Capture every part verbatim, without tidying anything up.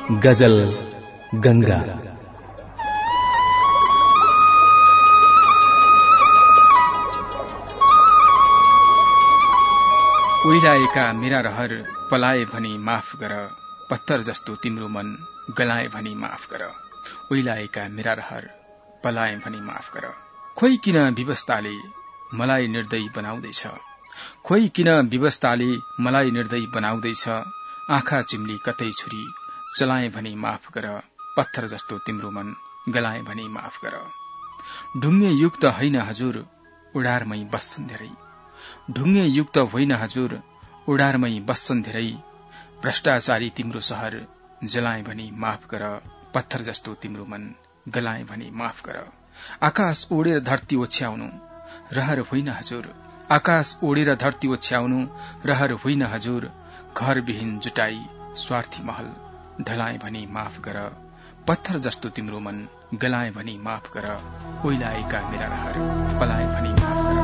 गजल गंगा। उइलाएका मेरा रहर पलाए भनी माफ गर, पत्थर जस्तो तिम्रो मन गलाए भनी माफ गर। उइलाएका मेरा रहर पलाए भनी माफ गर। खोइ किन विवस्ताले मलाई निर्दयी बनाउँदैछ, खोइ किन विवस्ताले मलाई निर्दयी बनाउँदैछ। आँखा चिम्ली कतै छुरी चलाए भनी माफ गर, पत्थर जस्तो तिम्रो मन गलाए भनी माफ गर। ढुङ्गे युक्त होइन हजुर उडारमै बस्छन् धेरै, ढुङ्गे युक्त होइन हजुर उडारमै बस्छन् धेरै। भ्रष्टाचारी तिम्रो शहर जलाए भनी माफ गर, पत्थर जस्तो तिम्रो मन गलाए भनी माफ गर। आकाश ओढेर धरती ओछ्याउनु रहर होइन हजुर, आकाश ओढेर धरती ओछ्याउनु रहर होइन हजुर। घरविहीन जुटाई स्वार्थी महल ढलाए भनी माफ गर, पत्थर जस्तो तिम्रो मन गलाए भनी माफ गर। ओइलाएका मेरा रहर पलाए भनी माफ गर।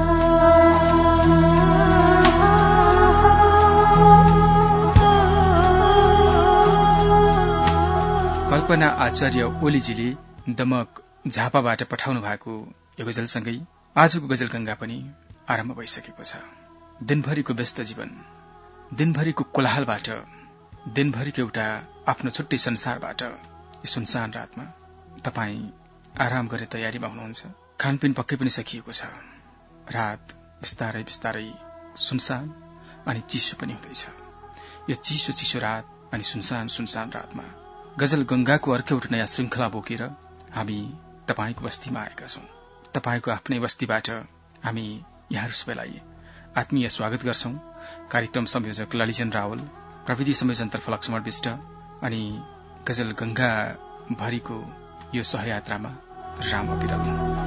कल्पना आचार्य ओलीजीले दमक झापाबाट पठाउनु भएको यो गजलसँगै आजको गजल गंगा पनि आरम्भ भइसकेको छ। दिनभरिको व्यस्त जीवन, दिनभरिको कोलाहलबाट, दिनभरिको एउटा आफ्नो छुट्टै संसारबाट यो सुनसान रातमा तपाई आराम गर्ने तयारीमा हुनुहुन्छ। खानपिन पक्कै पनि सकिएको छ। रात बिस्तारै बिस्तारै सुनसान अनि चिसो पनि हुँदैछ। यो चिसो चिसो रात अनि सुनसान सुनसान रातमा गजल गंगाको अर्को एउटा नयाँ श्रृंखला बोकेर हामी तपाईको बस्तीमा आएका छौं। तपाईको आफ्नै बस्तीबाट हामी यहाँहरू सबैलाई आत्मीय स्वागत गर्छौं। कार्यक्रम संयोजक ललिजन रावल, प्रविधि संयोजनतर्फ लक्ष्मण विष्ट अनि गजल गंगा भरिको यो सहयात्रामा राम विरल।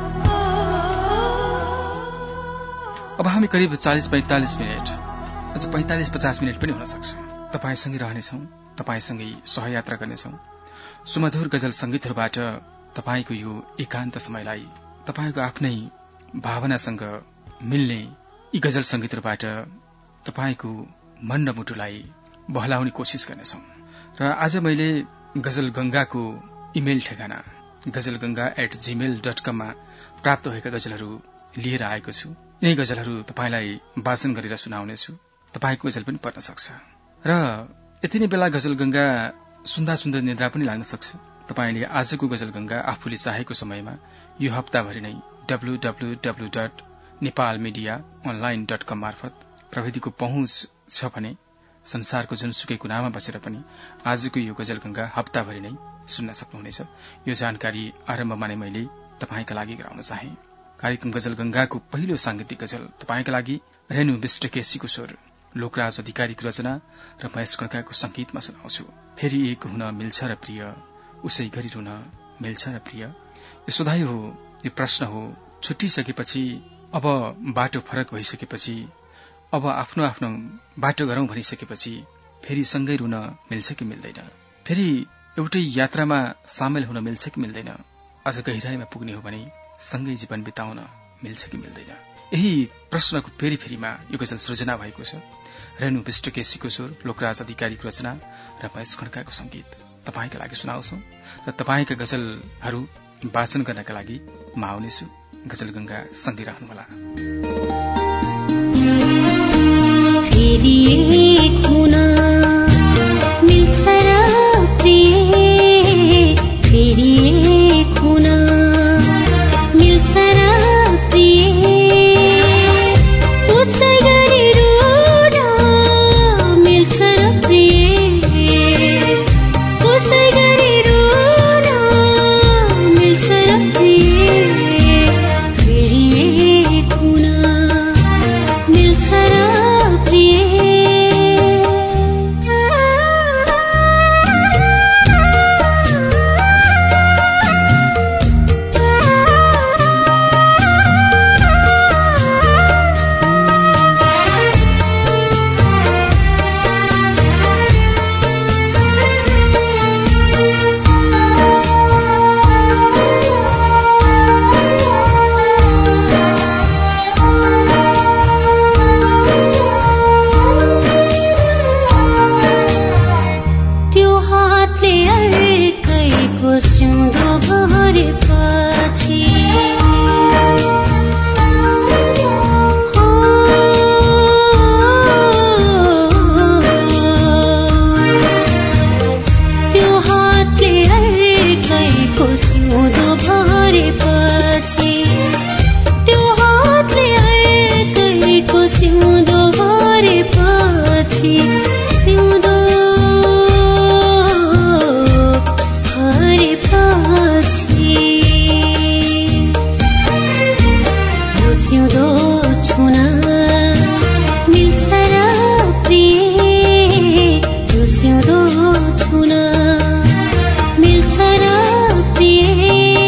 अब हामी करिब चालीस पैंतालीस मिनट, अझ पैंतालीस पचास मिनट पनि हुन सक्छ तपाईसँगै रहनेछौं, तपाईसँगै सहयात्रा गर्नेछौं। सुमधुर गजल संगीतहरूबाट तपाईको यो एकान्त समयलाई तपाईको आफ्नै भावनासँग मिल्ने यी गजल संगीतहरूबाट तपाईको मन र मुटुलाई बहलाउने कोशिश गर्नेछौं। र आज मैले गजल गंगाको इमेल ठेगाना गजलगंगा एट जीमेल डट कममा प्राप्त भएका गजलहरू लिएर आएको छु। यिनै गजलहरू तपाईलाई वाचन गरेर सुनाउनेछु। तपाईको गजल पनि पर्न सक्छ र यति नै बेला गजल गंगा सुन्दा सुन्दा निद्रा पनि लाग्न सक्छ। तपाईले आजको गजल गंगा आफूले चाहेको समयमा यो हप्ताभरि नै W W W dot Nepal media online dot com मार्फत प्रविधिको पहुँच छ भने संसारको जुनसुकै कुनामा बसेर पनि आजको यो गजल गंगा हप्ताभरि नै सुन्न सक्नुहुनेछ। यो जानकारी आरम्भमा नै मैले तपाईका लागि गराउन चाहे। कार्यक्रम गजल गंगाको पहिलो सांगीतिक गजल तपाईका लागि रेणु विष्ट केसीको स्वर, लोकराज अधिकारीको रचना र महेश खड्काको संगीतमा सुनाउँछु। फेरि एक हुन मिल्छ र प्रिय, उसै गरी रुन मिल्छ र प्रिय। यो सोधाइ हो, यो प्रश्न हो। छुट्टिसकेपछि, अब बाटो फरक भइसकेपछि, अब आफ्नो आफ्नो बाटो गरौं भनिसकेपछि फेरि सँगै रुन मिल्छ कि मिल्दैन? फेरि एउटै यात्रामा सामेल हुन मिल्छ कि मिल्दैन? अझ गहिराईमा पुग्ने हो भने सँगै जीवन बिताउन मिल्छ कि मिल्दैन? यही प्रश्नको फेरि फेरिमा यो गजल सृजना भएको छ। रेणु विष्ट केसीको स्वर, लोकराज अधिकारीको रचना र महेश खड्काको संगीत तपाईका लागि सुनाउँछौ र तपाईका गजलहरू वाचन गर्नका लागि म आउनेछु। गजल गंगा सँगै रहनुहोला। फेरि एक हुन मिल्छ र प्रिय, फेरि एक हुन मिल्छ र प्रिय, उसै गरी रुन मिल्छ र प्रिय, उसै गरी रुन मिल्छ र प्रिय, फेरि एक हुन मिल्छ र प्रिय। छुन मिल्छ र प्रिय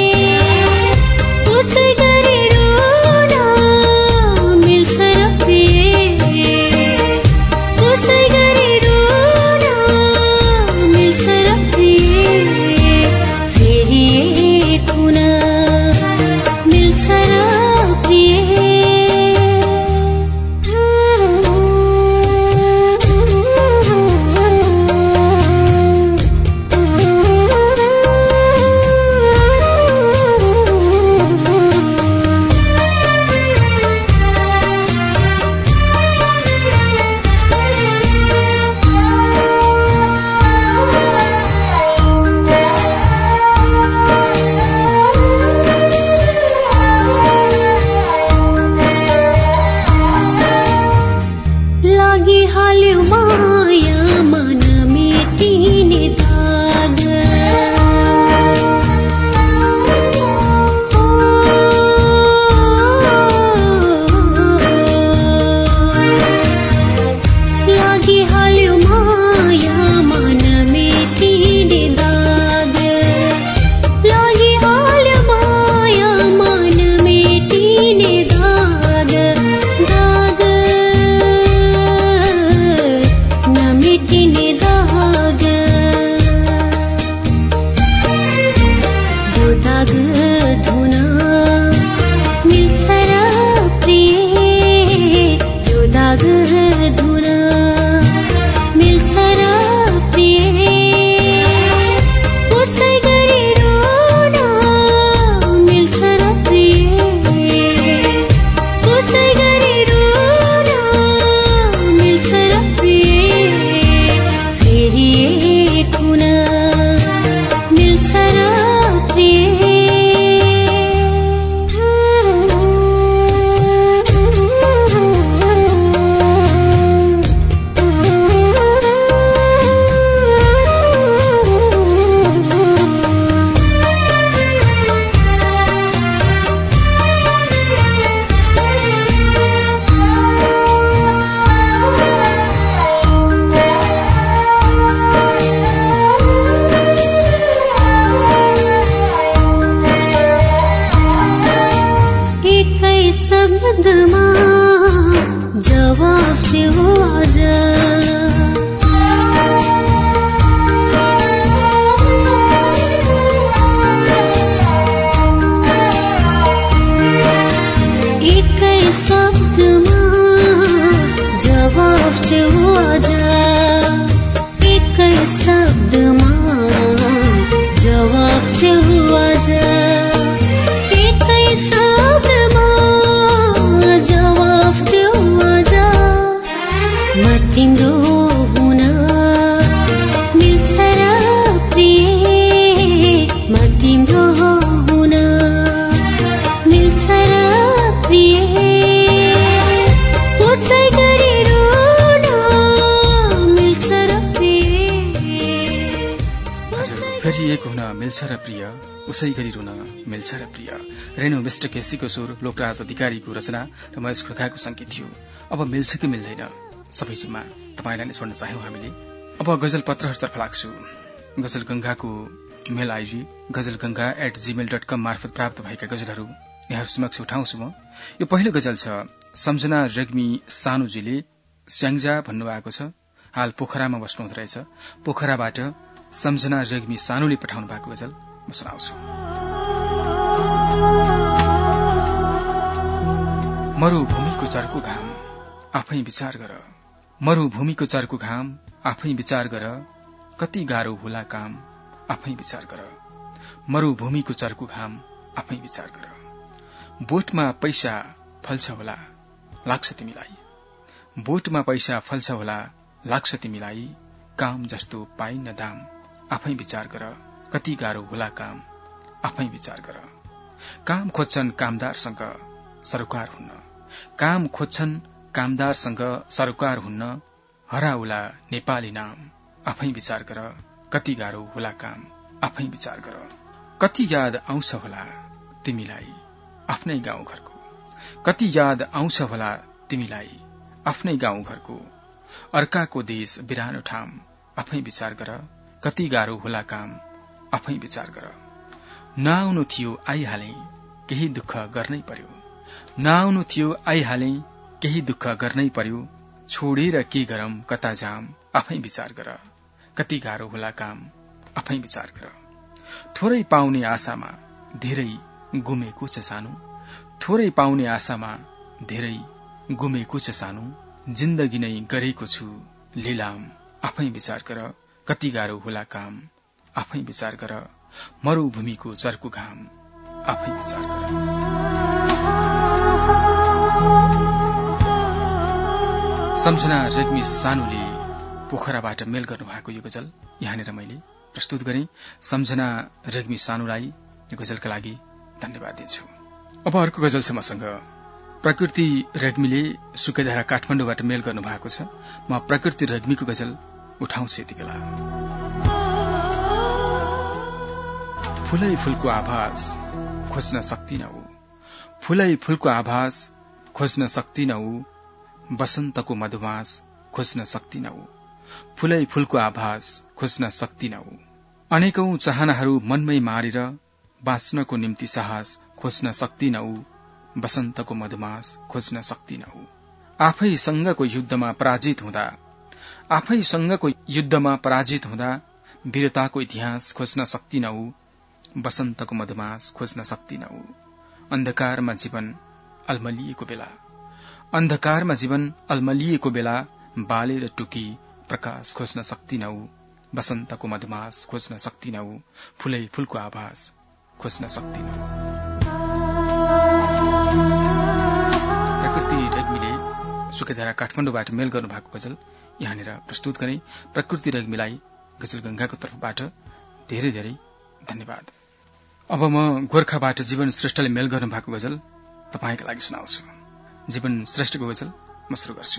उसै गरी रुन मिल्छ र प्रिय उसै गरी रुन मिल्छ र प्रिय फेरि कुन मिल्छ र उसै गरी रुन मिल्छ र प्रिय। रेणु मिस्टर केसीको स्वर, लोकराज अधिकारीको रचना र महेश खड्काको संगीत थियो। अब मिल्छ कि मिल्दैन सबै जिम्मा तपाईलाई नै छोड्न चाह्यौं हामीले। अब गजल पत्रहरूतर्फ लाग्छु। गजल गंगाको mail ID Ghazal Ganga at Gmail dot com मार्फत प्राप्त भएका गजलहरू यहाँहरू समक्ष उठाउँछु म। यो पहिलो गजल छ सम्झना रेग्मी सानुजीले स्याङ्जा भन्नुभएको छ। हाल पोखरामा बस्नुहुँदो रहेछ। पोखराबाट सम्झना रेग्मी सानुले पठाउनु भएको गजल म सुनाउँछु। मरुभूमिको चर्को घाम आफै विचार गर, मरुभूमिको चर्को घाम आफै विचार गर, कति गाह्रो होला काम आफै विचार गर, मरुभूमिको चर्को घाम आफै विचार गर। बोटमा पैसा फल्छ होला लाग्छ तिमीलाई, बोटमा पैसा फल्छ होला लाग्छ तिमीलाई, काम जस्तो पाइन्न दाम आफै विचार गर, कति गाह्रो होला काम आफै विचार गर। काम खोज्छन् कामदारसँग सरोकार हुन्न, काम खोज्छन् कामदारसँग सरोकार हुन्न, हराउला नेपाली नाम आफै विचार गर, कति गाह्रो होला काम आफै विचार गर। कति याद आउँछ होला तिमीलाई आफ्नै गाउँ घरको, कति याद आउँछ होला तिमीलाई आफ्नै गाउँ घरको, अर्काको देश बिरानो ठाम आफै विचार गर, कति गाह्रो होला काम आफै विचार गर। नआउनु थियो आइहाले केही दुःख गर्नै पर्यो, नआउनु थियो आइहाले केही दुःख गर्नै पर्यो। छोडेर के गरम कता जाम आफै विचार गर। कति गाह्रो होला काम आफै विचार गर। थोरै पाउने आशामा धेरै गुमेको छ सानो, थोरै पाउने आशामा धेरै गुमेको छ सानो। जिन्दगी नै गरेको छु लिलाम आफै विचार गर। कति गाह्रो होला काम आफै विचार गर। मरूभूमिको चर्को घाम आफै विचार गर। सम्झना रेग्मी सानुले पोखराबाट मेल गर्नुभएको यो गजल यहाँनिर मैले प्रस्तुत गरेँ। सम्झना रेग्मी सानुलाई यो गजलका लागि धन्यवाद दिन्छु। अब अर्को गजल छ मसँग। प्रकृति रेग्मीले सुकेधारा काठमाडौँबाट मेल गर्नुभएको छ। म प्रकृति रेग्मीको गजल उठाउँछु यति बेला। फूलै फूलको आभास खोज्न सक्दिनौ, फूलै फूलको आभास खोज्न सक्दिनौ। बसन्तको मधुमास खोज्न सक्दिनौ, फूलै फूलको आभास खोज्न सक्दिनौ। अनेकौं चाहनाहरू मनमै मारेर बाँच्नको निम्ति साहस खोज्न सक्दिनौ। बसन्तको मधुमास खोज्न सक्दिनौ। आफैसँगको युद्धमा पराजित हुँदा, आफैसँगको युद्धमा पराजित हुँदा वीरताको इतिहास खोज्न सक्दिनौ। बसन्तको मधुमास खोज्न सक्दिनौ। अन्धकारमा जीवन अल्मलिएको बेला, अन्धकारमा जीवन अल्मलिएको बेला बालेर टुकी प्रकाश खोज्न सक्दिनौ। बसन्तको मधुमास खोज्न सक्दिनौ। फूलै फूलको आभास खोज्न सक्दिनौ। प्रकृति रेग्मीले सुकेधारा काठमाडौँबाट मेल गर्नुभएको गजल यहाँनिर प्रस्तुत गरे। प्रकृति रेग्मीलाई गजल गंगाको तर्फबाट धेरै धेरै धन्यवाद। अब म गोर्खाबाट जीवन श्रेष्ठले मेल गर्नुभएको गजल तपाईका लागि सुनाउँछु। जीवन श्रेष्ठको गजल म सुरु गर्छु।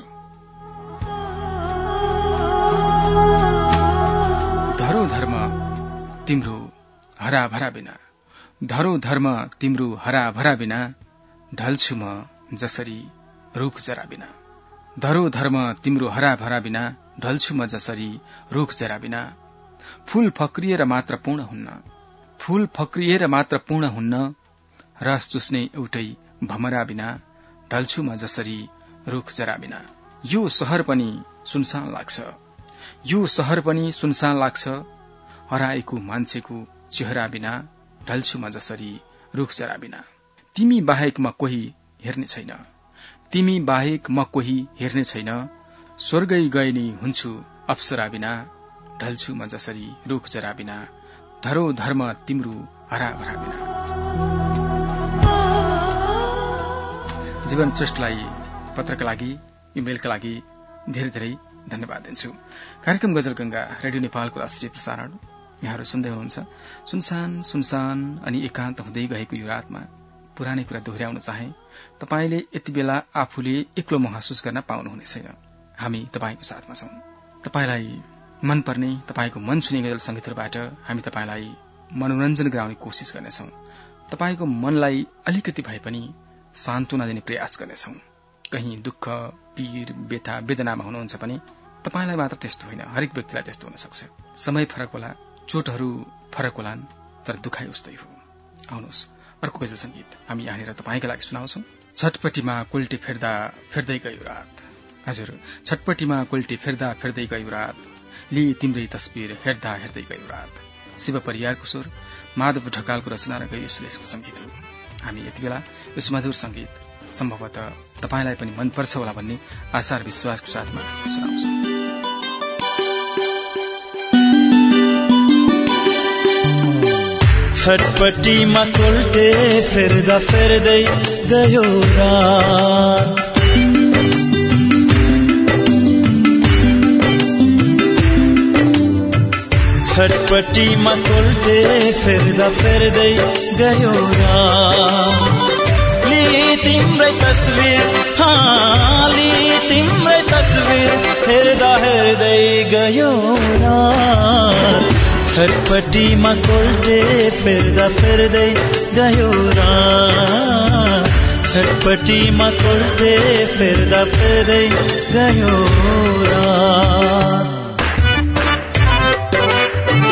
धरो धर्म तिम्रो हरा भरा बिना, धरो धर्म तिम्रो हरा भरा बिना ढल्छु म जसरी रुख जरा बिना। धरो धर्म तिम्रो हरा भरा बिना ढल्छु म जसरी रुख जरा बिना। फूल फक्रिएर मात्र पूर्ण हुन्न, फूल फक्रिएर मात्र पूर्ण हुन्न। रस चुस्ने एउटै भमरा बिना ढल्छु म जसरी रुख जरा बिना। यो शहर पनि सुनसान लाग्छ, यो शहर पनि सुनसान लाग्छ। हराएको मान्छेको चेहरा बिना ढल्छु म जसरी रुख जरा बिना। तिमी बाहेक म कोही हेर्ने छैन, तिमी बाहेक म कोही हेर्ने छैन। स्वर्गै गए नि हुन्छु अप्सरा बिना ढल्छु म जसरी रुख जरा बिना। धरो धर्म तिम्रो हरा भरा बिना। जीवन श्रेष्ठलाई पत्रका लागि इमेलका लागि धेरै धेरै धन्यवाद दिन्छु। कार्यक्रम गजल गंगा रेडियो नेपालको राष्ट्रिय प्रसारण यहाँहरू सुन्दै हुनुहुन्छ। सुनसान सुनसान अनि एकान्त हुँदै गएको यो रातमा पुरानै कुरा दोहोर्याउन चाहे तपाईले यति बेला आफूले एक्लो महसुस गर्न पाउनुहुने छैन। हामी तपाईको साथमा छौं। तपाईलाई मनपर्ने तपाईको मन छुने गजल संगीतहरूबाट हामी तपाईलाई मनोरञ्जन गराउने कोसिस गर्नेछौं। तपाईको मनलाई अलिकति भए पनि सान्त्वना दिने प्रयास गर्नेछौं। कहीं दुःख पीर व्यथा वेदनामा हुनुहुन्छ भने तपाईलाई मात्र त्यस्तो होइन, हरेक व्यक्तिलाई त्यस्तो हुन सक्छ। समय फरक होला, चोटहरू फरक होलान्, तर दुखाइ उस्तै हो। आउनुहोस् अर्को गजल संगीत हामी यहाँनिर तपाईका लागि सुनाउँछौं। छटपटीमा कुल्टी फेर्दा फेर्दै गयो रात। हजुर, छटपटीमा कुल्टी फेर्दा फेर्दै गयो रात। लि तिम्रै तस्बिर हेर्दा हेर्दै गयो रात। शिव परियारको स्वर, माधव ढकालको रचना र गैरी सुलेशको संगीत हो। हामी यति बेला यो सुमधुर संगीत सम्भवतः तपाईलाई पनि मनपर्छ होला भन्ने आशा र विश्वासको साथमा सुनाउँछौं। छटपटीमा कुल्टे फेर्दा फेर्दै गयो रात। छटपटीमा कुल्टे फेर्दा फेर्दै गयो रात। लि तिम्रै तस्बिर, हाँ लि तिम्रै तस्बिर हेर्दा हेर्दै गयो रात। छटपटीमा कुल्टे फेर्दा फेर्दै गयो रात। छटपटीमा कुल्टे फेर्दा फेर्दै गयो रात।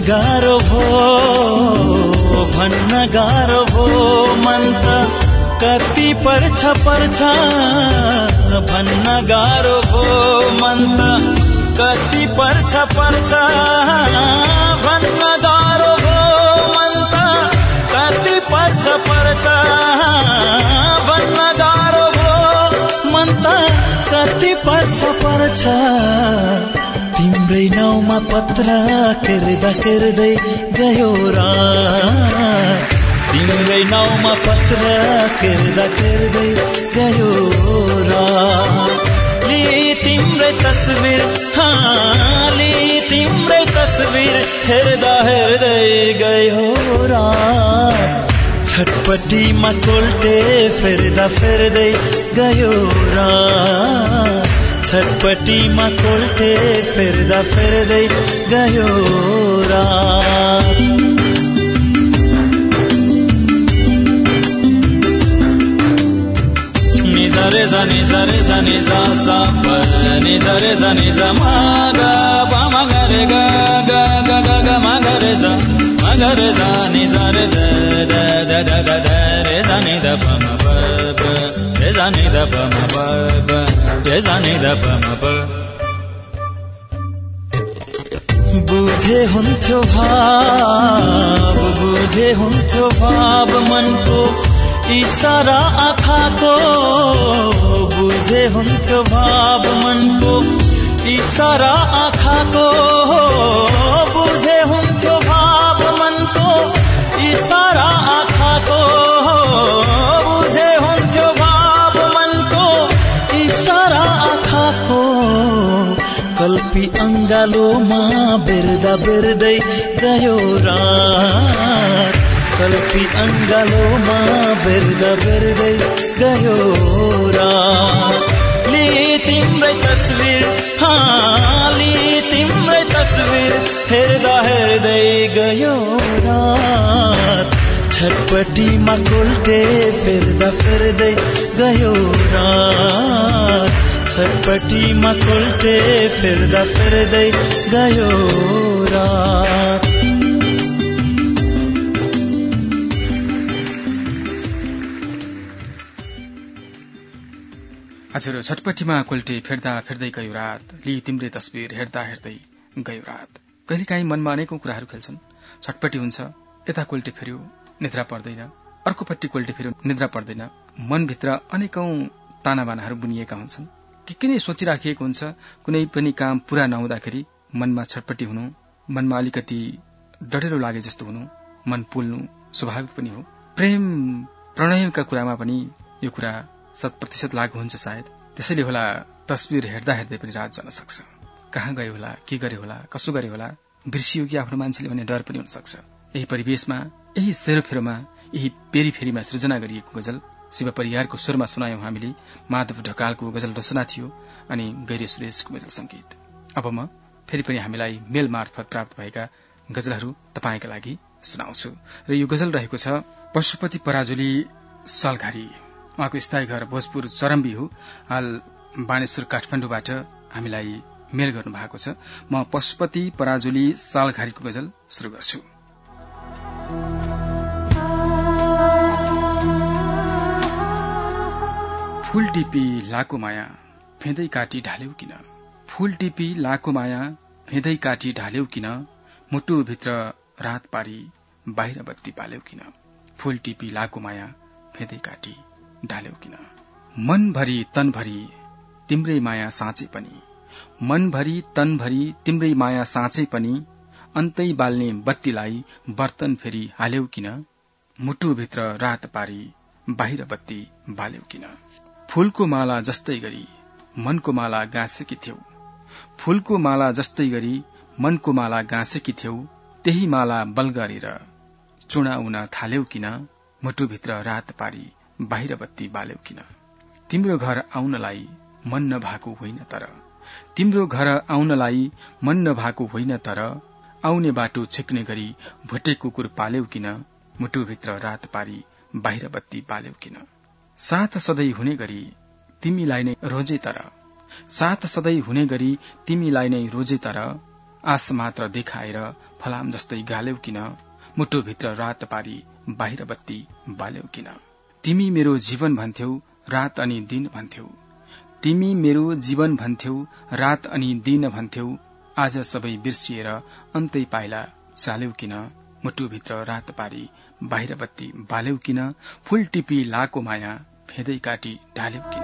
गाह्रो भो भन्न गाह्रो भो मन त कति पर्छ पर्छ भन्न गाह्रो भो मन त कति पर्छ पर्छ भन्न गाह्रो भो मन त कति पर्छ पर्छ भन्न गाह्रो भो मन त कति पर्छ पर्छ तिम्रै नाउँमा पत्र केर्दा केर्दै गयो रात तिम्रै नाउँमा पत्र केर्दा केर्दै गयो रात ली तिम्रै तस्बिर ली तिम्रै तस्बिर हेर्दा हेर्दै गयो रात छटपटीमा कोल्टे फेर्दा फेर्दै गयो रात छटपटीमा कोल्टे फेर्दा फेर्दै गयो रात निजा रे जा निजा रे जा निजा सा प निजा रे जा निजा मा गा पा मा गा रे गा गा गा गा गा मा गा रे जा मा गा रे जा निजा रे द द द द द द रे जा नि द प म प प रे जा नि द प म प प रे जा नि द प म प बुझे हुन्थ्यो भाव बुझे हुन्थ्यो भाव मनको इशारा आँखाको बुझे हुन्थ्यो भाव मनको इशारा आँखाको बुझे हुन्थ्यो भाव मनको इशारा आँखाको बुझे हुन्थ्यो भाव मनको इशारा आँखाको कल्पी अङ्गालोमा बेर्दा बेर्दै गयो रात कल्पी अङ्गालोमा बेर्दा बेर्दै गयो रात ली तिम्रै तस्बिर ली तिम्रै तस्बिर हेर्दा हेर्दै गयो रात छटपटीमा कोल्टे फेर्दा फेर्दै गयो रात छटपटीमा कोल्टे फेर्दा फेर्दै गयो रात हजुर छटपटीमा कोल्टे फेर्दा फेर्दै गयो रात ली तिम्रै तस्बिर हेर्दा हेर्दै गयो रात कहिलेकाहीँ मनमा अनेकौं कुराहरू खेल्छन् छटपटी हुन्छ यता कोल्टे फेर्यो निद्रा पर्दैन अर्कोपट्टि कोल्टे फेर्यो निद्रा पर्दैन मनभित्र अनेकौं तानाबानाहरू बुनिएका हुन्छन् के के नै सोचिराखिएको हुन्छ कुनै पनि काम पूरा नहुँदाखेरि मनमा छटपटी हुनु मनमा अलिकति डढेलो लागे जस्तो हुनु मन पुल्नु स्वाभाविक पनि हो प्रेम प्रणयका कुरामा पनि यो कुरा शत प्रतिशत लागू हुन्छ सायद त्यसैले होला तस्बिर हेर्दा हेर्दै पनि रात जान सक्छ कहाँ गयो होला के गरे होला कसो गरे होला बिर्सियो कि आफ्नो मान्छेले भन्ने डर पनि हुन सक्छ यही परिवेशमा यही सेरोफेरोमा यही पेरीफेरीमा सृजना गरिएको गजल शिव परियारको स्वरमा सुनायौं हामीले माधव ढकालको गजल रचना थियो अनि गैरे सुरेशको गजल संगीत अब म फेरि पनि हामीलाई मेल मार्फत प्राप्त भएका गजलहरू तपाईका लागि सुनाउँछु र यो गजल रहेको छ पशुपति पराजुली सालघारी उहाँको स्थायी घर भोजपुर चरम्बी हो हाल बानेश्वर काठमाडौँबाट हामीलाई मेल गर्नु भएको छ म पशुपति पराजुली सालघारीको गजल शुरू गर्छु फूल टिपी लाको माया फेदै काटी ढाल्यौ किन फूल टिपी लाको माया फेदै काटी ढाल्यौ किन मुटु भित्र रात पारी बाहिर बत्ती पाल्यौ किन फूल टिपी लाको माया फेदै काटी ढाल्यौ किन मनभरि तनभरि तिम्रै माया साँचे पनि मनभरि तनभरि तिम्रै माया साँचे पनि अन्तै बाल्ने बत्तीलाई बर्तन फेरि हाल्यौ किन मुटु भित्र रात पारी बाहिर बत्ती बाल्यौ किन फूलको माला जस्तै गरी मनको माला गाँसेकी थियौ फूलको माला जस्तै गरी मनको माला गाँसेकी थियौ त्यही माला बल गरेर चुडाउन थाल्यौ किन मुटुभित्र रात पारी बाहिर बत्ती बाल्यौ किन तिम्रो घर आउनलाई मन नभएको होइन तर तिम्रो घर आउनलाई मन नभएको होइन तर आउने बाटो छेक्ने गरी भुटे कुकुर पाल्यौ किन मुटुभित्र रात पारी बाहिर बत्ती बाल्यौ किन साथ सधैँ हुने गरी तिमीलाई नै रोजे तर साथ सधैँ हुने गरी तिमीलाई नै रोजे तर आश मात्र देखाएर फलाम जस्तै गाल्यौ किन, मुटुभित्र रात पारी बाहिर बत्ती बाल्यौ किन। तिमी मेरो जीवन भन्थ्यौ रात अनि दिन भन्थ्यौ, तिमी मेरो जीवन भन्थ्यौ रात अनि दिन भन्थ्यौ, आज सबै बिर्सिएर अन्तै पाइला चाल्यौ किन, मुटुभित्र रात पारी बाहिर बत्ती बाल्यौ किन, फूल टिपी लाको माया फेदै काटी ढाल्यौ किन।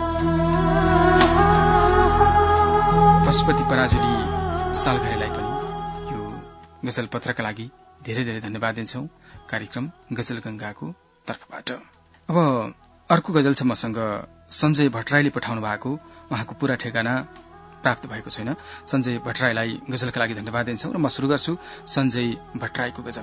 पशुपति पराजुली सालघरेलाई पनि यो गजल पत्रका लागि धेरै धेरै धन्यवाद दिन्छौं कार्यक्रम गजल गंगाको तर्फबाट। अब अर्को गजल छ मसँग सञ्जय भट्टराईले पठाउनु भएको, उहाँको पूरा ठेगाना प्राप्त भएको छैन। सञ्जय भट्टराईलाई गजलका लागि धन्यवाद दिन्छौं र म शुरू गर्छु सञ्जय भट्टराईको गजल।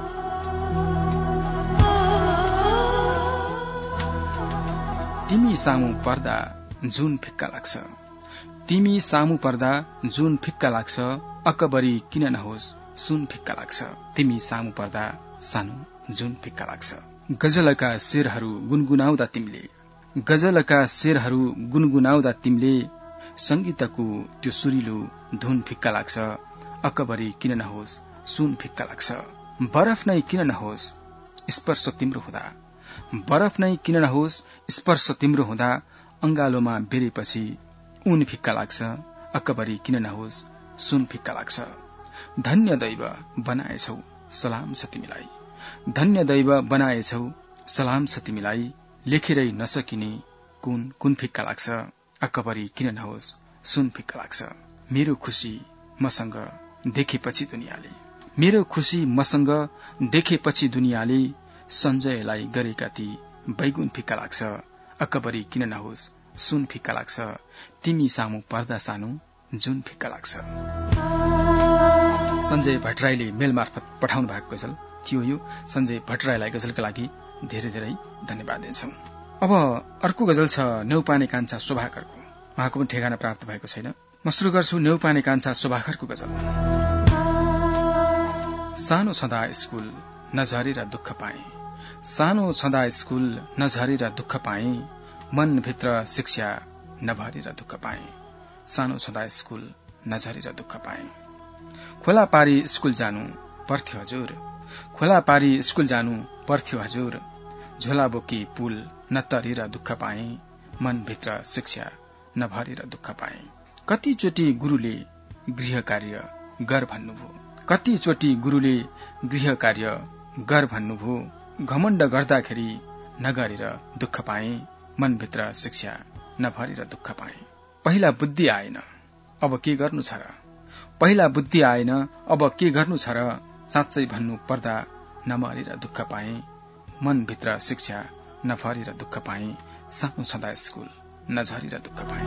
तिमी सामु पर्दा जुन फिक्का लाग्छ, तिमी सामु पर्दा जुन फिक्का लाग्छ, अकबरी किन नहोस् सुन फिक्का लाग्छ, तिमी सामु पर्दा सानो जुन फिक्का लाग्छ। गजलका शेरहरू गुनगुनाउँदा तिमीले, गजलका शेरहरू गुनगुनाउँदा तिमीले, संगीतको त्यो सुरिलो धुन फिक्का लाग्छ, अकबरी किन नहोस् सुन फिक्का लाग्छ। बरफ नै किन नहोस् स्पर्श तिम्रो हुँदा, बरफ नै किन नहोस् स्पर्श तिम्रो हुँदा, अंगालोमा बेरेपछि ऊन फिक्का लाग्छ, अकबरी किन नहोस् सुन फिक्का लाग्छ। धन्य दैव बनाएछौ सलाम छ तिमीलाई, धन्य दैव बनाएछौ सलाम छ तिमीलाई, लेखेरै नसकिने कुन कुन फिक्का लाग्छ, अकबरी किन नहोस् सुन फिक्का लाग्छ। मेरो खुशी मसँग देखेपछि दुनियाँले, मेरो खुशी मसँग देखेपछि दुनियाँले, सञ्जयलाई गरेका ती बैगुन फिक्का लाग्छ, अकबरी किन नहोस् सुन फिक्का लाग्छ। तिमी सामु पर्दा सानो जुन फिक्का लाग्छ। सञ्जय भट्टराईले मेल मार्फत पठाउनु भएको गजल थियो यो। सञ्जय भट्टराईलाई गजलका लागि धेरै धेरै धन्यवाद दिन्छौं। अब अर्को गजल छ न्यौपाने कान्छा शोभाकरको, उहाँको पनि ठेगाना प्राप्त भएको छैन। म शुरू गर्छु न्यौपाने कान्छा शोभाकरको गजल। सानो छँदा स्कूल नझरेर दुःख पाए, सानो छँदा स्कूल नझरेर दुःख पाए, मनभित्र शिक्षा नभरेर दुःख पाए, सानो छँदा स्कूल नझरेर दुःख पाए। खोला पारी स्कूल जानु पर्थ्यो हजुर, खोला पारी स्कूल जानु पर्थ्यो हजुर, झोला बोकी पुल नतरेर दुःख पाए, मनभित्र शिक्षा नभरेर दुःख पाए। कतिचोटि गुरुले गृह कार्य गर भन्नुभयो, कतिचोटि गुरुले गृह कार्य गर भन्नुभयो, घमण्ड गर्दाखेरि नगरेर दुःख पाए, मनभित्र शिक्षा नभरेर दुःख पाए। पहिला बुद्धि आएन अब के गर्नु छ र, पहिला बुद्धि आएन अब के गर्नु छ र, साँच्चै भन्नु पर्दा नमरेर दुःख पाए, मनभित्र शिक्षा नभरेर दुःख पाए, सानो छँदा स्कूल नझरेर दुःख पाए।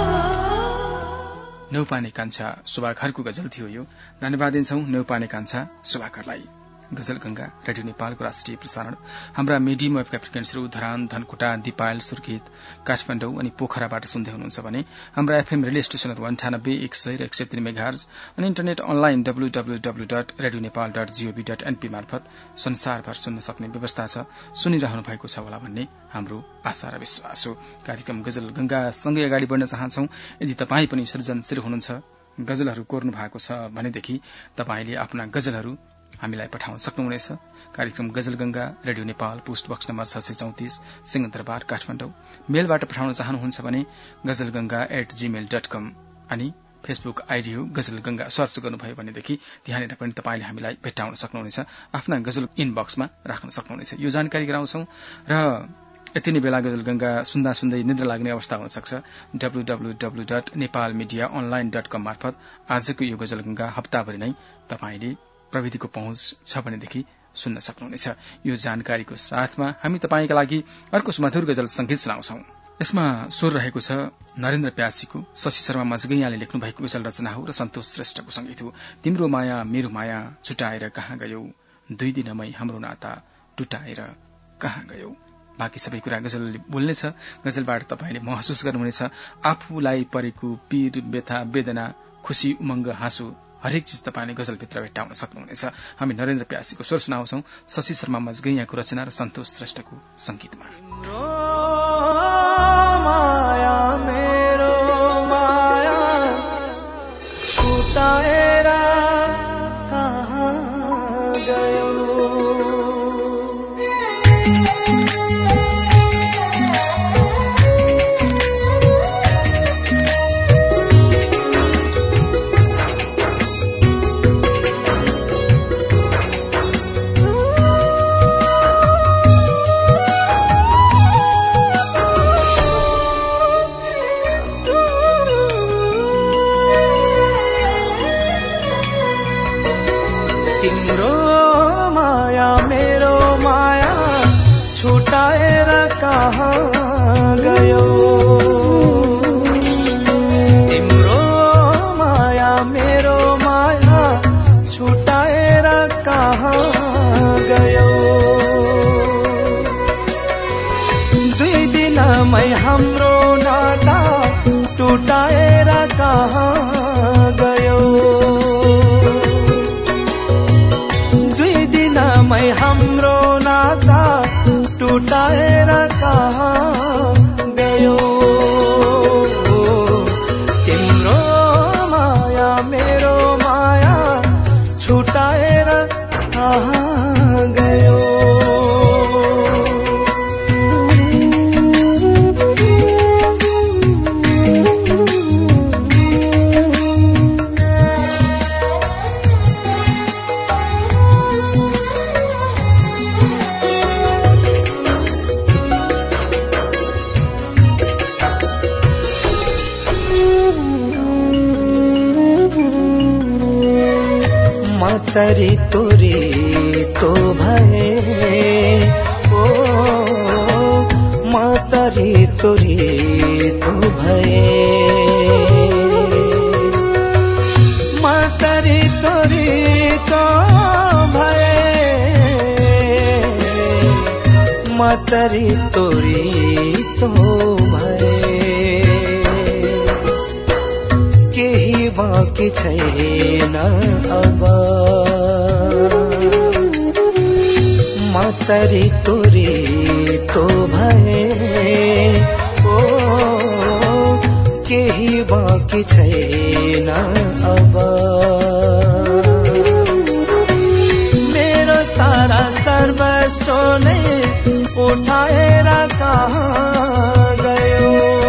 न्यौपाने कान्छा शोभाकरको गजल थियो यो। धन्यवाद दिन्छौं न्यौपाने कान्छा शोभाकरलाई। गजल गंगा रेडियो नेपालको राष्ट्रिय प्रसारण हाम्रा मिडियम वेभका फ्रिक्वेन्सीहरू धरान, धनकुटा, दिपायल, सुर्खेत, काठमाडौँ अनि पोखराबाट सुन्दै हुनुहुन्छ भने हाम्रा एफएम रेडियो स्टेशनहरू अन्ठानब्बे एक सय र एक सय तीन मेगाहर्ज अनि internet online W W W dot radio Nepal dot G O V dot N P मार्फत संसारभर सुन्न सक्ने व्यवस्था छ। सुनिरहनु भएको छ होला भन्ने हाम्रो आशा र विश्वास हो। कार्यक्रम गजल गंगा सँगै अगाडि बढ्न चाहन्छौं। यदि तपाईँ पनि सृजनशील हुनुहुन्छ, गजलहरू कोर्नु भएको छ भनेदेखि तपाईँले आफ्ना गजलहरू हामीलाई पठाउन सक्नुहुनेछ। कार्यक्रम Ghazal Ganga radio Nepal post box number छ सय चौतिस सिंहदरबार काठमाडौँ। मेलबाट पठाउन चाहनुहुन्छ भने Ghazal Ganga at Gmail dot com अनि फेसबुक आईडी हो गजल गंगा सर्च गर्नुभयो भनेदेखि त्यहाँनिर पनि तपाईँले हामीलाई भेट्टाउन सक्नुहुनेछ, आफ्ना गजल इनबक्समा राख्न सक्नुहुनेछ। यो जानकारी गराउँछौं र यति नै बेला गजल गंगा सुन्दा सुन्दै निद्रा लाग्ने अवस्था हुन सक्छ। W W W dot Nepal media online dot com मार्फत आजको यो गजल गंगा हप्ताभरि नै तपाईँले प्रविधिको पहुँच छ भनेदेखि सुन्न सक्नुहुनेछ। यो जानकारीको साथमा हामी तपाईँका लागि अर्को सुमधुर गजल संगीत सुनाउँछौं। यसमा स्वर रहेको छ नरेन्द्र प्यासीको, शशि शर्मा मजगैयाले लेख्नु भएको गजल रचना हो र सन्तोष श्रेष्ठको संगीत हो। तिम्रो माया मेरो माया छुटाएर कहाँ गयौ, दुई दिनमै हाम्रो नाता टुटाएर कहाँ गयौ। बाँकी सबै कुरा गजलले बोल्नेछ। गजलबाट तपाईँले महसुस गर्नुहुनेछ आफूलाई परेको पीर, व्यथा, वेदना, खुशी, उमंग, हाँसो हरेक चीज तपाईँले गजलभित्र भेट्टाउन सक्नुहुनेछ। हामी नरेन्द्र प्यासीको स्वर सुनाउँछौं शशि शर्मा मजगैयाको रचना र सन्तोष श्रेष्ठको संगीतमा। माया मेरो माया छुटाएर तिम्रो माया मेरो माया छुटाएर कहाँ गयो तिम्रो माया मेरो माया छुटाएर कहाँ गयो दुई दिनमै हाम्रो नाता टुटाएर कहाँ गयो दुई दिनमै हाम्रो नाता टुटाएर कहाँ गयो तिम्रो माया मेरो माया छुटाएर कहाँ गयो तरी तोरी तो भए ओ म तरी तोरी तो भए म तरी तोरी तो भए म तरी तोरी तो भए केही बाँकी छैन अब म तरी तोरी तो भए ओ केही बाँकी छैन अब मेरो सारा सर्वस्व नै उठाएर कहाँ गयो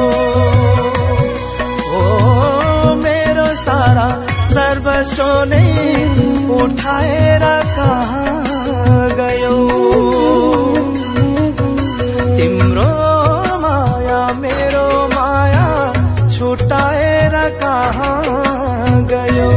ओ मेरो सारा सर्वस्व नै उठाएर कहाँ गयो तिम्रो माया मेरो माया छुटाएर कहाँ गयो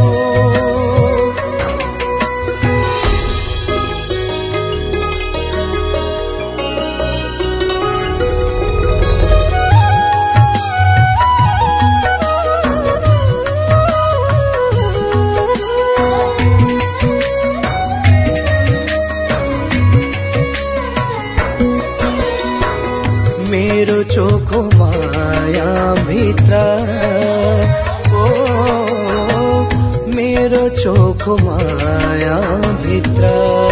मेरो चोखो माया भित्र ओ मेरो चोखो माया भित्र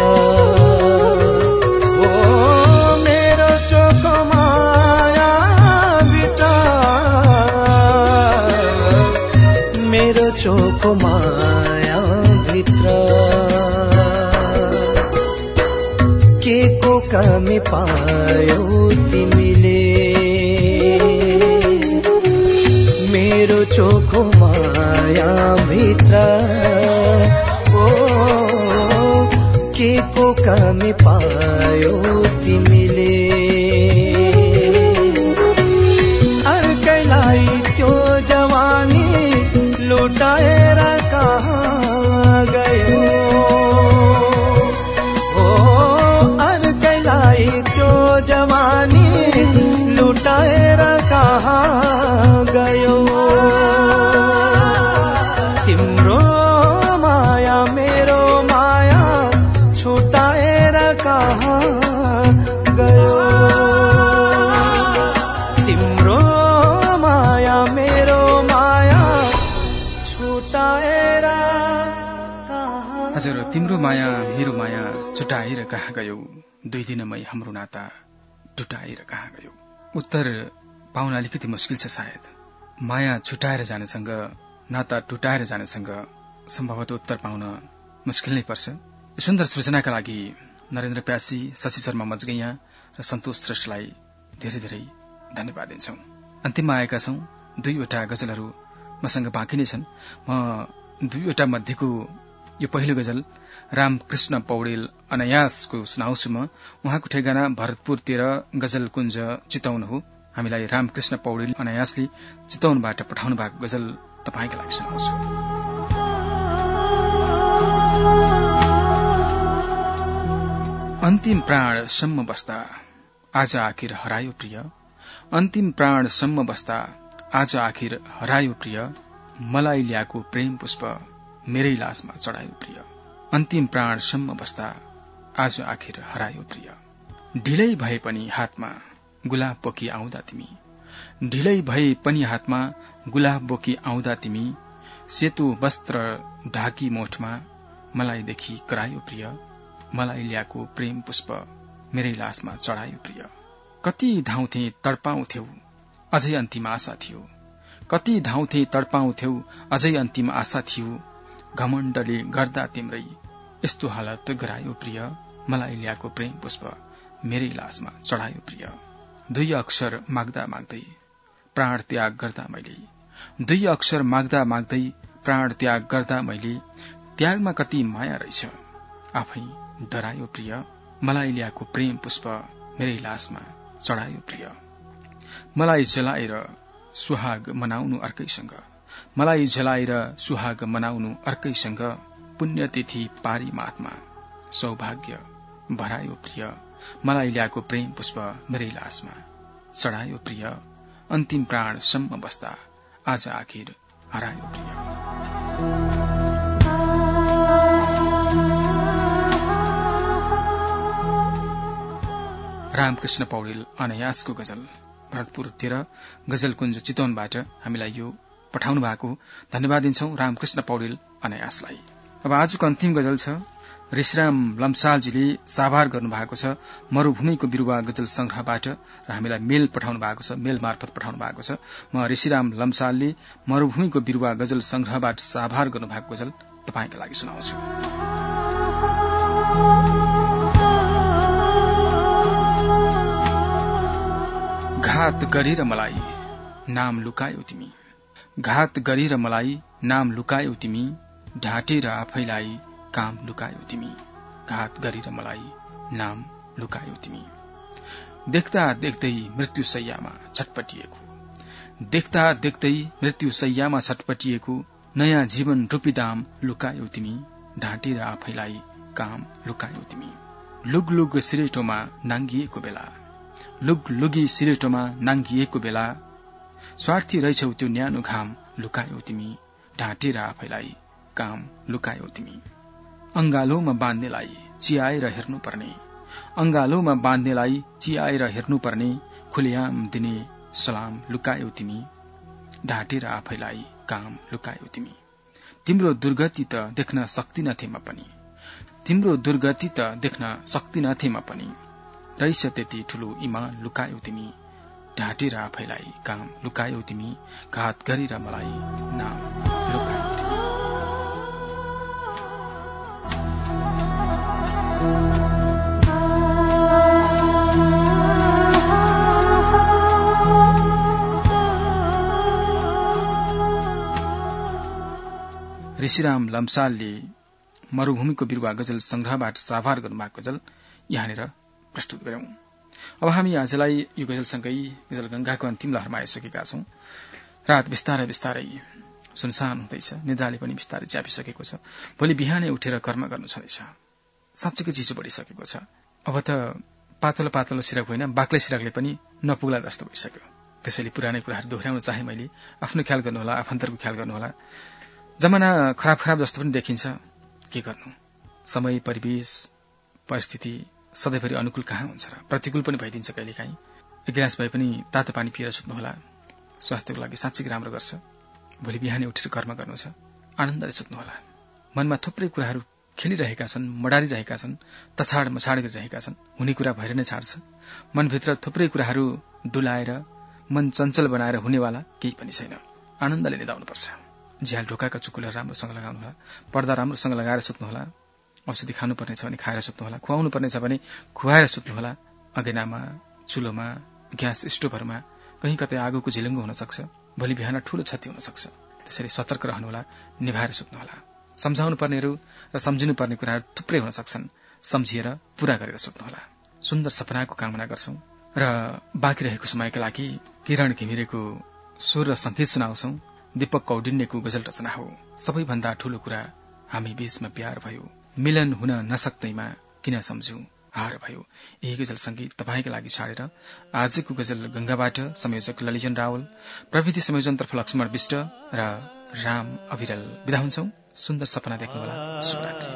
ओ मेरो चोखो माया भित्र मेरो चोखो माया भित्र के को कमी पायो तिमीले मेरो चोखो माया भित्र ओ के को कमी पायो तिमीले अर्कैलाई त्यो जवानी लुटाएर कहाँ गयो जवानी लुटाएर कहाँ गयो तिम्रो माया मेरो माया छुटाएर कहाँ गयो तिम्रो माया मेरो माया छुटाएर कहाँ हजुर तिम्रो माया मेरो माया छुटाएर कहाँ गयो दुई दिनमै हाम्रो नाता टुटाएर कहाँ गयो उत्तर पाउन अलिकति मुस्किल छ सायद माया छुटाएर जानेसँग नाता टुटाएर जानेसँग सम्भवतः उत्तर पाउन मुस्किल नै पर्छ सुन्दर सृजनाका लागि नरेन्द्र प्यासी शशि शर्मा मजगैया र सन्तोष श्रेष्ठलाई धेरै धेरै धन्यवाद दिन्छौं अन्तिममा आएका छौं दुईवटा गजलहरू मसँग बाँकी नै छन् म दुईवटा मध्येको यो पहिलो गजल रामकृष्ण पौडेल अनायासको सुनाउँछु म उहाँको ठेगाना भरतपुरतिर गजल कुञ्ज चितवन हो हामीलाई रामकृष्ण पौडेल अनायासले चितवनबाट पठाउनु भएको गजल तपाईका लागि सुनाउँछु अन्तिम प्राणसम्म बस्दा आज आखिर हरायो प्रिय, अन्तिम प्राणसम्म बस्दा आज आखिर हरायो प्रिय, मलाई ल्याएको प्रेम पुष्प मेरै लासमा चढायो प्रिय, अन्तिम प्राणसम्म बस्दा आज आखिर हरायो प्रिय। ढिलै भए पनि हातमा गुलाब बोकी आउँदा तिमी, ढिलै भए पनि हातमा गुलाब बोकी आउँदा तिमी, सेतो वस्त्र ढाकी मोठमा मलाई देखि करायो प्रिय, मलाई ल्याएको प्रेम पुष्प मेरै लासमा चढायो प्रिय। कति धाउँथे तडपाउँथ्यौ अझै अन्तिम आशा थियो, कति धाउँथे तडपाउँथ्यौ अझै अन्तिम आशा थियो, घमण्डले गर्दा तिम्रै यस्तो हालत गरायो प्रिय, मलाई ल्याएको प्रेम पुष्प मेरै लासमा चढायो प्रिय। दुई अक्षर माग्दा माग्दै प्राण त्याग गर्दा मैले, दुई अक्षर माग्दा माग्दै प्राण त्याग गर्दा मैले, त्यागमा कति माया रहेछ आफै डरायो प्रिय, मलाई ल्याएको प्रेम पुष्प मेरै लासमा चढायो प्रिय। मलाई जलाएर सुहाग मनाउनु अर्कैसँग, मलाई जलाएर सुहाग मनाउनु अर्कैसँग, पुण्यतिथि पारी माथमा सौभाग्य भरायो प्रिय, मलाई ल्याएको प्रेम पुष्प मेरै लासमा चढायो प्रिय, अन्तिम प्राणसम्म बस्दा आज आखिर हरायो प्रिय। रामकृष्ण पौडेल अनायासको गजल भरतपुर तेह्र गजलकुञ्ज चितवनबाट हामीलाई यो पठाउनु भएको धन्यवाद दिन्छौं रामकृष्ण पौडेल अनायासलाई। अब आजको अन्तिम गजल छ, ऋषिराम लम्सालजीले साभार गर्नु भएको छ मरूभूमिको बिरुवा गजल संग्रहबाट र हामीलाई मेल पठाउनु भएको छ, मेल मार्फत पठाउनु भएको छ। म ऋषिराम लम्सालले मरूभूमिको बिरुवा गजल संग्रहबाट साभार गर्नु भएको गजल तपाईका लागि सुनाउँछु। घात गरेर मलाई नाम लुकायौ तिमी, घात गरेर मलाई नाम लुकायौ तिमी, ढाँटेर आफैलाई काम लुकायौ तिमी, घात गरेर मलाई नाम लुकायौ तिमी। देख्दा देख्दै मृत्यु शैय्यामा छटपटिएको, देख्दा देख्दै मृत्यु शैय्यामा छटपटिएको, नयाँ जीवन रूपी दाम लुकायौ तिमी, ढाँटेर आफैलाई काम लुकायौ तिमी। लुग लुग सिरेटोमा नाङ्गिएको बेला, लुग लुगी सिरेटोमा नाङ्गिएको बेला, स्वार्थी रहेछौ त्यो न्यानो घाम लुकायौ तिमी, ढाँटेर आफैलाई काम लुकायौ तिमी। अंगालोमा बाँध्नेलाई चियाएर हेर्नुपर्ने, अंगालोमा बाँध्नेलाई चियाएर हेर्नुपर्ने, खुलेआम दिने सलाम लुकायौ तिमी, ढाँटेर आफैलाई काम लुकायौ तिमी। तिम्रो दुर्गति त देख्न सक्दिनथे म पनि, तिम्रो दुर्गति त देख्न सक्दिनथे म पनि, रहेछ त्यति ठूलो इमान लुकायौ तिमी, ढाँटेर आफैलाई काम लुकायौ तिमी, घात गरेर मलाई नाम लुकायौ तिमी। ऋषिराम लम्सालले मरूभूमिको बिरुवा गजल संग्रहबाट साभार गर्नुभएको गजल यहाँनिर प्रस्तुत गर्यौं। अब हामी आजलाई यो गजलसँगै गजल गंगाको अन्तिम लहरमा आइसकेका छौं। रात बिस्तारै बिस्तारै सुनसान हुँदैछ, निद्राले पनि बिस्तारै च्यापिसकेको छ। भोलि बिहानै उठेर कर्म गर्नु छँदैछ। साँच्चैकै चिसो बढिसकेको छ। अब त पातलो पातलो सिरक होइन, बाक्लै सिरकले पनि नपुग्ला जस्तो भइसक्यो। त्यसैले पुरानै कुराहरू दोहोर्याउन चाहे मैले। आफ्नो ख्याल गर्नुहोला, आफन्तरको ख्याल गर्नुहोला। जमाना खराब खराब जस्तो पनि देखिन्छ, के गर्नु, समय परिवेश परिस्थिति सधैँभरि अनुकूल कहाँ हुन्छ र, प्रतिकूल पनि भइदिन्छ कहिलेकाहीँ। एक गिलास भए पनि तातो पानी पिएर सुत्नुहोला, स्वास्थ्यको लागि साँच्चै राम्रो गर्छ। भोलि बिहानै उठेर कर्म गर्नु छ, आनन्दले सुत्नुहोला। मनमा थुप्रै कुराहरू खेलिरहेका छन्, मडारिरहेका छन्, तछाड मछाड गरिरहेका छन्। हुने कुरा भएर नै छाड्छ। मनभित्र थुप्रै कुराहरू डुलाएर मन चञ्चल बनाएर हुनेवाला केही पनि छैन। आनन्दले निदाउनुपर्छ। झ्याल ढोकाका चुकुलहरू राम्रोसँग लगाउनुहोला, पर्दा राम्रोसँग लगाएर सुत्नुहोला, औषधि खानुपर्ने छ भने खाएर सुत्नुहोला, खुवाउनु पर्ने छ भने खुवाएर सुत्नुहोला। अगेनामा, चुलोमा, ग्यास स्टोभहरूमा कहीँ कतै आगोको झिलुङ्गो हुन सक्छ। भोलि बिहान ठूलो क्षति हुन सक्छ। त्यसैले सतर्क रहनुहोला, निभाएर सुत्नुहोला। सम्झाउनु पर्नेहरू र सम्झिनु पर्ने कुराहरू थुप्रै हुन सक्छन्, सम्झिएर पूरा गरेर सुत्नुहोला। सुन्दर सपनाको कामना गर्छौं र बाँकी रहेको समयका लागि किरण घिमिरेको स्वर र संगीत सुनाउँछौं। दीपक कौडिन्यको गजल रचना हो। सबैभन्दा ठूलो कुरा हामी बीचमा प्यार भयो, मिलन हुन नसक्दैमा किन सम्झौं, हार भयो। यही गजल संगीत तपाईका लागि छाडेर आजको गजल गंगाबाट संयोजक ललिजन रावल, प्रविधि संयोजनतर्फ लक्ष्मण विष्ट र राम अविरल बिदा हुन्छौं। सुन्दर सपना देख्नुहोला। शुभरात्रि।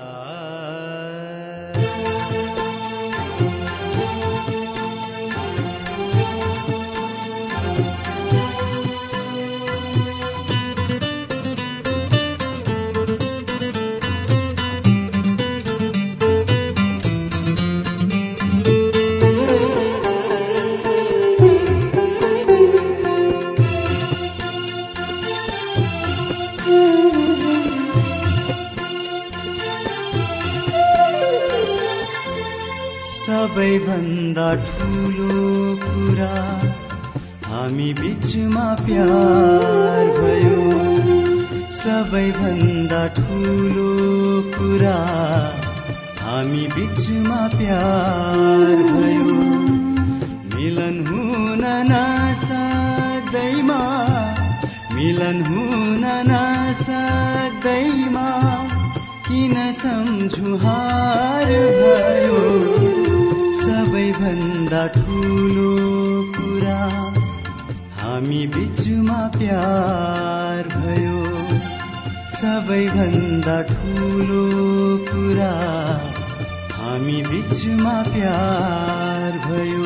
सबैभन्दा ठुलो कुरा हामी बीचमा प्यार भयो। सबैभन्दा ठुलो कुरा हामी बीचमा प्यार भयो। मिलन हुन नसक्दैमा मिलन हुन नसक्दैमा किन सम्झु हार भयो। सबैभन्दा ठुलो कुरा हामी बीचमा प्यार भयो। सबैभन्दा ठुलो कुरा हामी बीचमा प्यार भयो।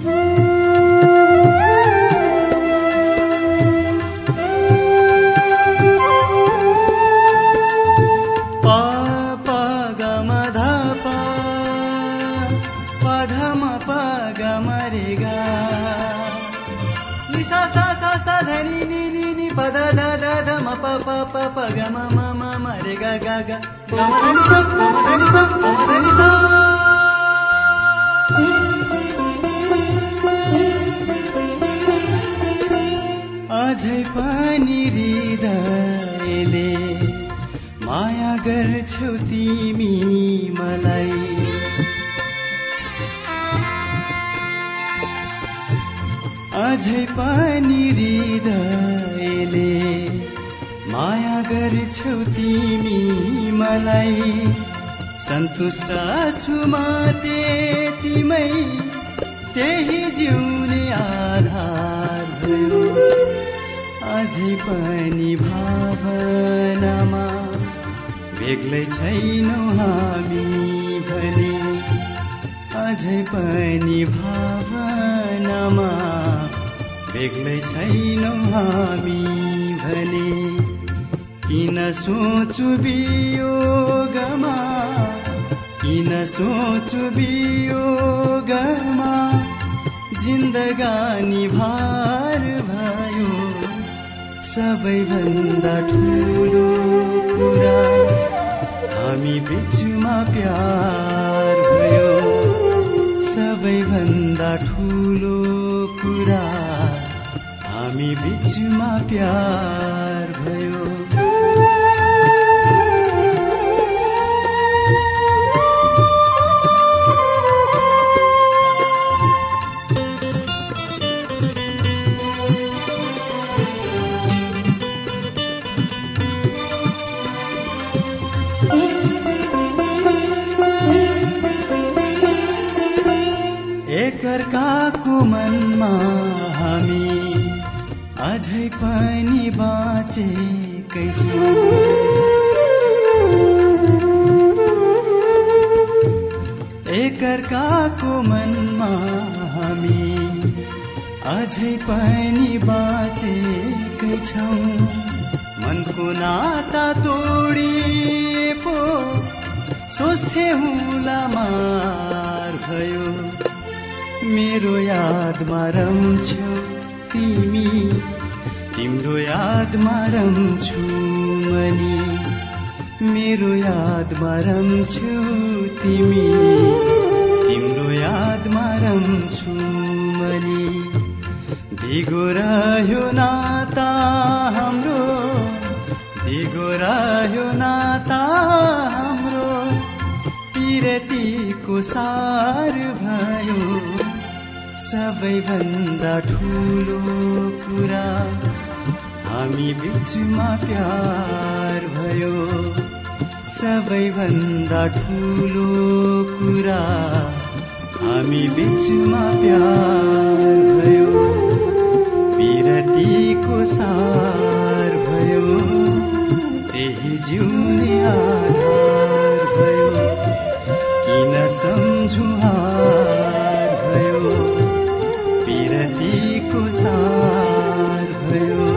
Pa pa pa pa ga ma ma ma ma re ga ga ga ga ma da ni sa ga ma da ni sa ga ma da ni sa अझै पनि हृदयले माया गर्छौ तिमी मलाई। अझै पनि हृदयले माया गर्छौ तिमी मलाई। सन्तुष्ट छु म त्यतिमै त्यही जिउने आधार भयो। अझै पनि भावनामा बेग्लै छैनौ हामी भने। अझै पनि भावनामा बेग्लै छैनौ हामी भने। किन सोचु वियोगमा किन सोचु वियोगमा जिन्दगानी भार भयो। सबैभन्दा ठुलो कुरा हामी बीचमा प्यार भयो। सबैभन्दा ठुलो कुरा हामी बीचमा प्यार भयो। एकअर्काको मनमा हामी अझै पनि बाँचेकै छौँ। एकअर्काको मनमा हामी अझै पनि बाँचेकै छौँ। मनको नाता तोडिए पो सोच्थे हुँला मार भयो। मेरो यादमा रम्छौ तिमी तिम्रो यादमा रम्छु मनी। मेरो यादमा रम्छौ तिमी तिम्रो यादमा रम्छु मनी। दिगो रह्यो नाता हाम्रो दिगो रह्यो नाता हाम्रो। पिरतीको सार भयो। सबैभन्दा ठुलो कुरा हामी बीचमा प्यार भयो। सबैभन्दा ठुलो कुरा हामी बिचमा प्यार भयो, विरतीको सार भयो, त्यही जिउने आधार भयो, किन सम्झु हार भयो, विरतीको सार भयो।